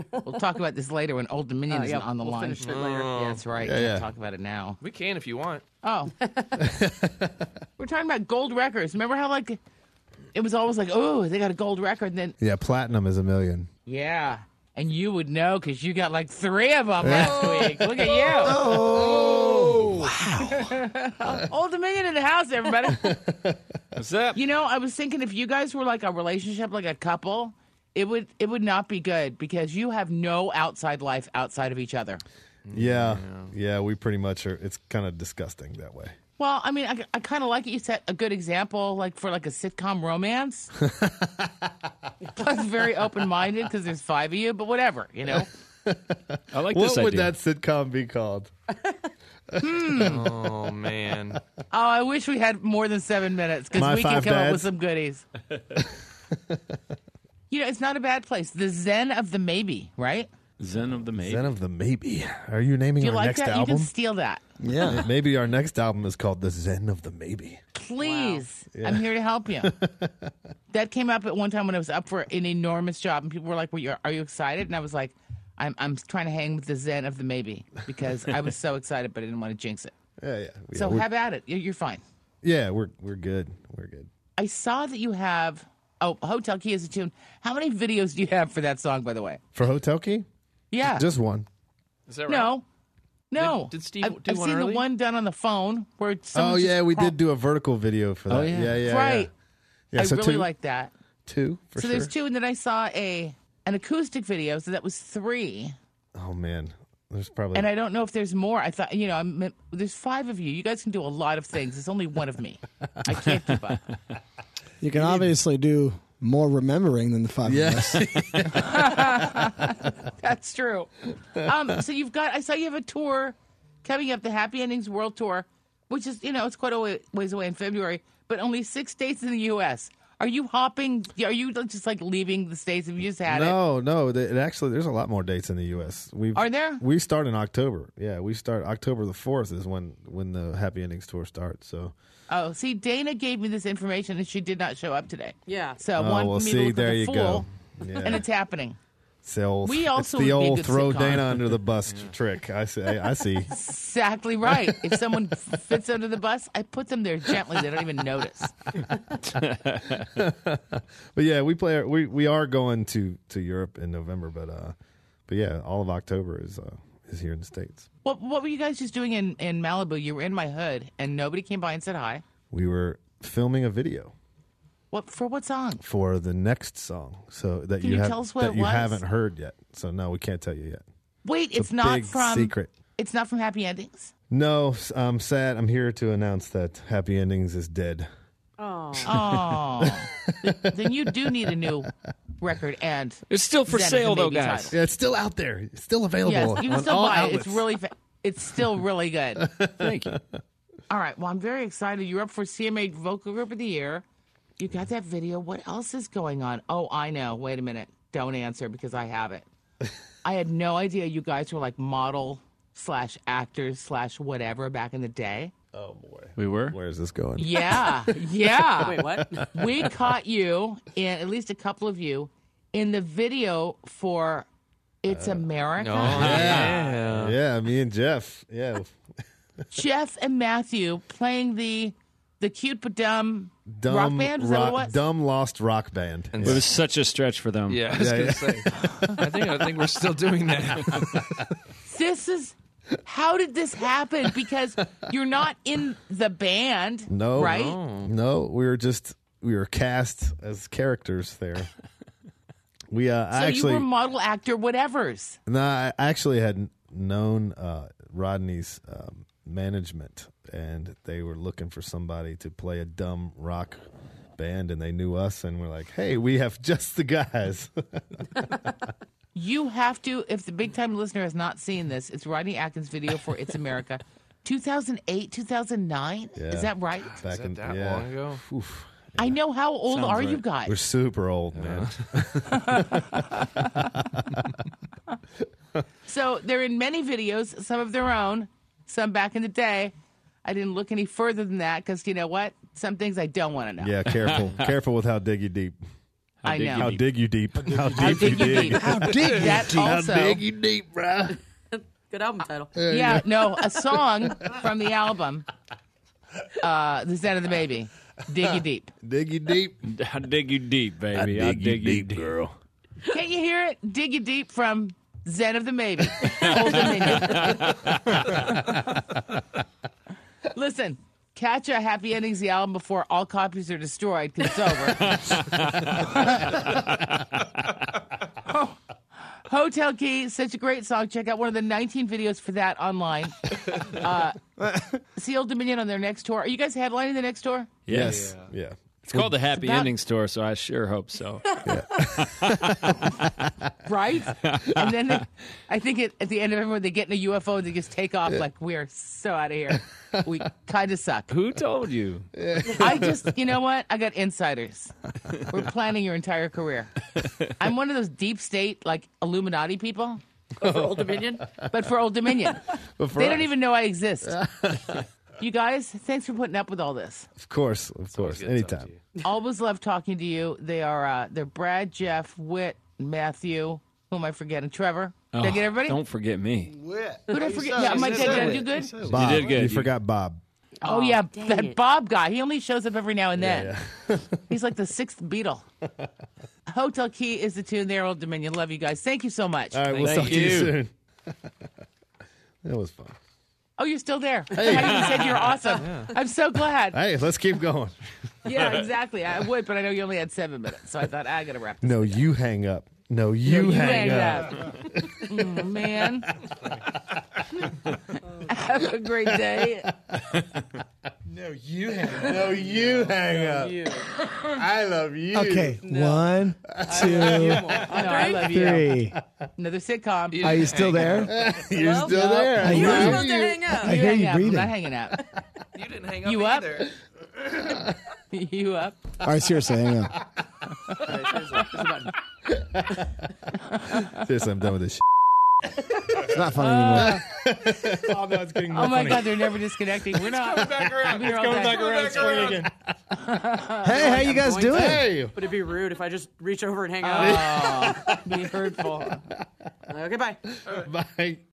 We'll talk about this later when Old Dominion is on the we'll line. finish it later. Yeah, that's right. Yeah. Can't talk about it now. We can if you want. Oh. We're talking about gold records. Remember how, like, it was always like, oh, they got a gold record. And then, Yeah, platinum is $1 million. yeah. And you would know because you got like 3 of them last week. Look at you. Oh, wow. Old Dominion in the house, everybody. What's up? You know, I was thinking if you guys were like a relationship, like a couple, it would not be good because you have no outside life outside of each other. Yeah, we pretty much are. It's kind of disgusting that way. Well, I mean, I kind of like it. You set a good example, like for like a sitcom romance. Plus, very open-minded because there's 5 of you, but whatever, you know. I like What this would idea. that sitcom be called? Oh, man. Oh, I wish we had more than 7 minutes because My we can Five come up Dads? with some goodies. You know, it's not a bad place. The Zen of the Maybe, right? Zen of the Maybe. Zen of the Maybe. Are you naming Do you our like next that? album? You can steal that. Yeah, maybe our next album is called The Zen of the Maybe. Please. I'm here to help you. That came up at one time when I was up for an enormous job, and people were like, well, are you excited? And I was like, I'm trying to hang with the Zen of the Maybe because I was so excited, but I didn't want to jinx it. Yeah. So we're, have at it. You're fine. yeah, we're good. We're good. I saw that you have, Hotel Key is a tune. How many videos do you have for that song, by the way? For Hotel Key, Yeah. just one. Is that right? No. Did Steve I've do one seen early? the one done on the phone where someone Oh just yeah, we crawled- did do a vertical video for that. Oh, yeah. yeah. Right. Yeah, I so really two, like that. two for So sure. there's 2, and then I saw an acoustic video, so that was 3. Oh man, there's probably. And I don't know if there's more. I thought, there's 5 of you. You guys can do a lot of things. There's only one of me. I can't keep up. You can obviously do more remembering than the 5 of us. That's true. So I saw you have a tour coming up, the Happy Endings World Tour, which is, it's quite a ways away in February, but only 6 states in the U.S. Are you hopping? Are you just like leaving the states? Have you just had it? No. It actually, there's a lot more dates in the U.S. Are there? We start in October. Yeah, we start October the 4th is when the Happy Endings tour starts. So. Oh, see, Dana gave me this information and she did not show up today. Yeah. So Oh, one well, for me see, to look there like a you fool, go. Yeah. and it's happening. So We also it's the would be a old good throw sitcom. Dana under the bus trick. I see. Exactly right. If someone fits under the bus, I put them there gently. They don't even notice. But yeah, we are going to Europe in November, but yeah, all of October is here in the States. What were you guys just doing in Malibu? You were in my hood, and nobody came by and said hi. We were filming a video For what song? for the next song, so that Can you tell us what that it you was? haven't heard yet. So no, we can't tell you yet. Wait, It's it's a not big from secret. It's not from Happy Endings. No, I'm sad. I'm here to announce that Happy Endings is dead. Oh. Oh, then you do need a new record and It's still for Zen of sale, the though, Maybe guys. title. Yeah, it's still out there. It's still available. Yes, you can on still all buy it. outlets. It's really it's still really good. Thank you. All right. Well, I'm very excited. You're up for CMA Vocal Group of the Year. You got that video. What else is going on? Oh, I know. Wait a minute. Don't answer because I have it. I had no idea you guys were like model/actors/whatever back in the day. Oh boy, We were? where's this going? Yeah. Yeah. Wait, what? We caught you, and at least a couple of you, in the video for It's America. Yeah. Yeah, me and Jeff. Yeah, Jeff and Matthew playing the cute but dumb rock band. Is that what it was? dumb lost rock band. And It was such a stretch for them. Yeah, I was going to say. I think we're still doing that. This is how did this happen? Because you're not in the band, No, right? no, we were cast as characters there. We So I actually you were model, actor, whatevers. no, I actually had known Rodney's management, and they were looking for somebody to play a dumb rock band, and they knew us, and we're like, hey, we have just the guys. You have to, if the big time listener has not seen this, it's Rodney Atkins' video for It's America. 2008, 2009? Yeah. Is that right? Back Is that long ago? Oof. I know. How old Sounds are you right. guys? We're super old, man. So they're in many videos, some of their own, some back in the day. I didn't look any further than that because you know what? Some things I don't want to know. Yeah, careful with how dig you deep. I know. How dig you deep? How How dig you deep? How dig you That deep? also, you deep, bro? Good album title. yeah, no, a song from the album, The Zen of the Baby, Dig You Deep. Dig you deep. I dig you deep, baby. I dig you deep, girl. Can't you hear it? Dig You Deep from Zen of the Baby, Old Dominion. Listen, catch a Happy Endings, the album, before all copies are destroyed, because it's over. Hotel Key, such a great song. Check out one of the 19 videos for that online. See Old Dominion on their next tour. Are you guys headlining the next tour? Yes. Yeah. It's called the Happy about- Endings Tour, so I sure hope so. Right? And then I think at the end of everyone, they get in a UFO and they just take off like, we're so out of here. We kind of suck. Who told you? I just, you know what? I got insiders. We're planning your entire career. I'm one of those deep state, like, Illuminati people, For Old Dominion. but for Old Dominion. But for They us, don't even know I exist. You guys, thanks for putting up with all this. Of course. Anytime. Always love talking to you. They are they're Brad, Jeff, Whit, Matthew, who am I forgetting? Trevor. Did I get everybody? Don't forget me. Who did I forget? Yeah, did I do good? Bob. did good. You forgot Bob. Oh, yeah, dang that it. Bob guy. He only shows up every now and then. Yeah. He's like the sixth Beatle. Hotel Key is the tune there, Old Dominion. Love you guys. Thank you so much. All right, we'll Thank talk to you you. soon. That was fun. Oh, you're still there. I even said you're awesome. I'm so glad. Hey, let's keep going. Yeah, exactly. I would, but I know you only had 7 minutes, so I thought I got to wrap this. No, you hang up. No, you hang up. Man. Have a great day. No, you hang up. No, you hang up. I love you. Okay, 1, 2, No, I love you. 3. Another sitcom. Are you still there? You're still there. I You hear were you. supposed to hang up. I hear you hang up. I'm breathing. not hanging out. You didn't hang up You up? either. You up? All right, seriously, hang on. Seriously, I'm done with this. It's not funny anymore. Oh, no, it's getting more Oh my funny. God, they're never disconnecting. We're not. Back around. We're here all day. around the screen again. Hey, how you guys doing? Hey. Would it be rude if I just reach over and hang up? Oh, be hurtful. Okay, bye. Bye.